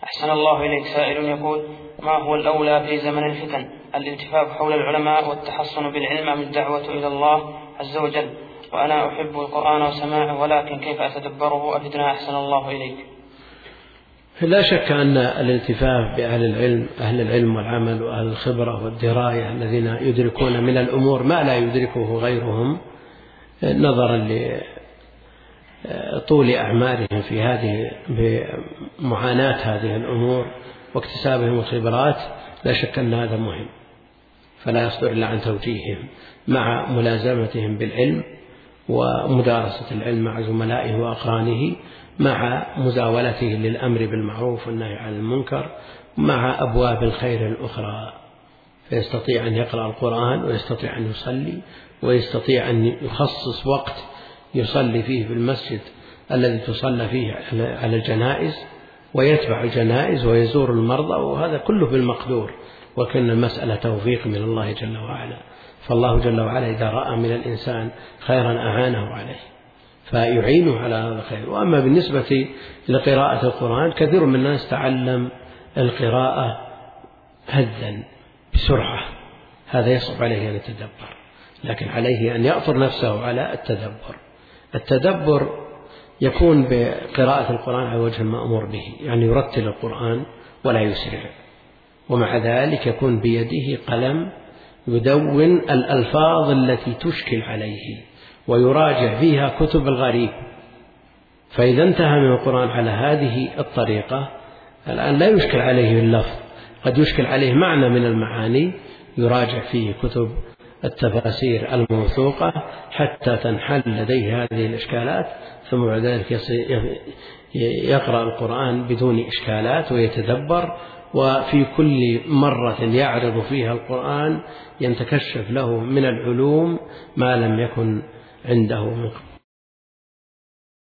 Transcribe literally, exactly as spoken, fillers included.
أحسن الله إليك. سائل يقول: ما هو الأولى في زمن الفتن، الالتفاف حول العلماء والتحصن بالعلم أم الدعوة إلى الله عز وجل؟ وأنا أحب القرآن وسماعه، ولكن كيف أتدبره؟ أفدنا أحسن الله إليك. لا شك أن الالتفاف بأهل العلم، أهل العلم والعمل وأهل الخبرة والدراية الذين يدركون من الأمور ما لا يدركه غيرهم، نظرا لطول أعمارهم في هذه بمعاناة هذه الأمور واكتسابهم الخبرات، لا شك أن هذا مهم، فلا يصدر إلا عن توجيههم مع ملازمتهم بالعلم ومدارسة العلم مع زملائه وأقرانه، مع مزاولته للأمر بالمعروف والنهي عن المنكر، مع أبواب الخير الأخرى، فيستطيع أن يقرأ القرآن ويستطيع أن يصلي ويستطيع أن يخصص وقت يصلي فيه في المسجد الذي تصلى فيه على الجنائز، ويتبع الجنائز ويزور المرضى، وهذا كله بالمقدور، وكأن المسألة توفيق من الله جل وعلا. فالله جل وعلا إذا رأى من الإنسان خيرا أعانه عليه فيعينه على هذا الخير. وأما بالنسبة لقراءة القرآن، كثير من الناس تعلم القراءة هذا بسرعة، هذا يصعب عليه أن يتدبر، لكن عليه أن يأطر نفسه على التدبر. التدبر يكون بقراءة القرآن على وجه المأمور به، يعني يرتل القرآن ولا يسرع، ومع ذلك يكون بيده قلم يدون الألفاظ التي تشكل عليه ويراجع فيها كتب الغريب. فإذا انتهى من القرآن على هذه الطريقة، الآن لا يشكل عليه اللفظ، قد يشكل عليه معنى من المعاني، يراجع فيه كتب التفاسير الموثوقة حتى تنحل لديه هذه الإشكالات، ثم بعد ذلك يقرأ القرآن بدون إشكالات ويتدبر، وفي كل مرة يعرض فيها القرآن يتكشف له من العلوم ما لم يكن عنده من قبل.